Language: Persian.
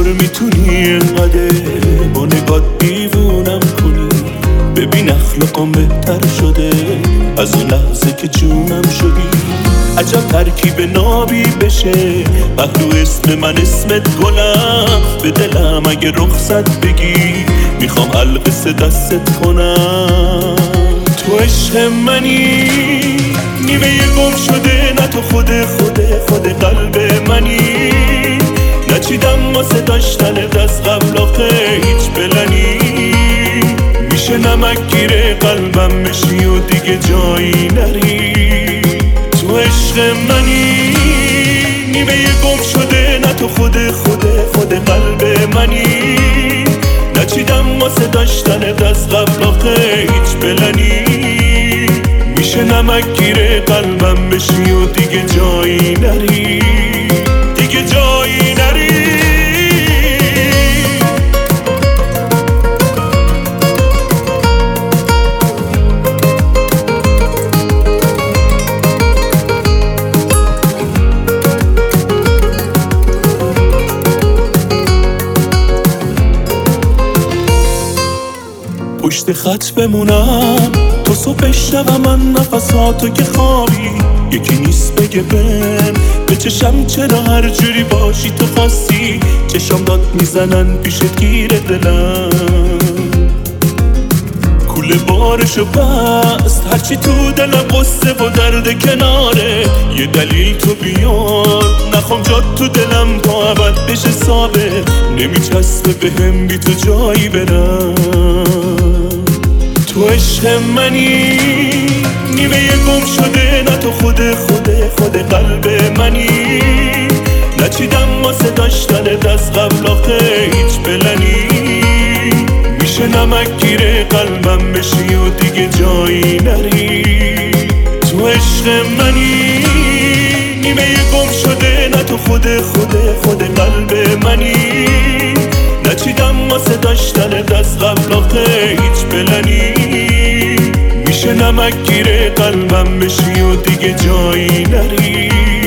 میتونی اینقدر با نگات دیوونم کنی؟ ببین اخلاقم بهتر شده از اون لحظه که جونم شدی. عجب ترکیب نابی بشه پهلو اسم من اسمت گلم. به دلم اگه رخصت بگی میخوام القص دستت کنم. تو عشق منی، نیمه گم شده، نه تو خود قلب منی. نچیدم واسه داشتنت از قبل آخه هیچ پلنی. میشه نمک گیره قلبم بشی و دیگه جایی نری. تو عشق منی، نیمه گم شده، نه تو خود قلب منی. نچیدم واسه داشتنت از قبل آخه هیچ پلنی. میشه نمک گیره قلبم بشی و دیگه جایی نری، دیگه جایی نری. پشت خط بمونم تو صبح شب، من نفساتو که خوابی یکی نیست بگه بهم به چشم چرا هر جوری باشی تو خاصی. چشم داد میزنن پیشت گیره دلم، کوله بارشو بست هرچی تو دلم قصه و درد کناره. یه دلیل تو بیار نخوام جات تو دلم تا ابد بشه ثابت. نمیچسبه بهم بی تو جایی برم. تو عشق منی، نیمه گم شده، نه تو خود قلب منی. نچیدم واسه داشتنت از قبل آخه هیچ پلنی. میشه نمک گیره قلبم بشی و دیگه جایی نری. تو عشق منی، نیمه گم شده، نه تو خود قلب منی. نچیدم واسه داشتنت از قبل آخه هیچ پلنی. میشه نمک گیره قلبم بشی و دیگه جایی نری.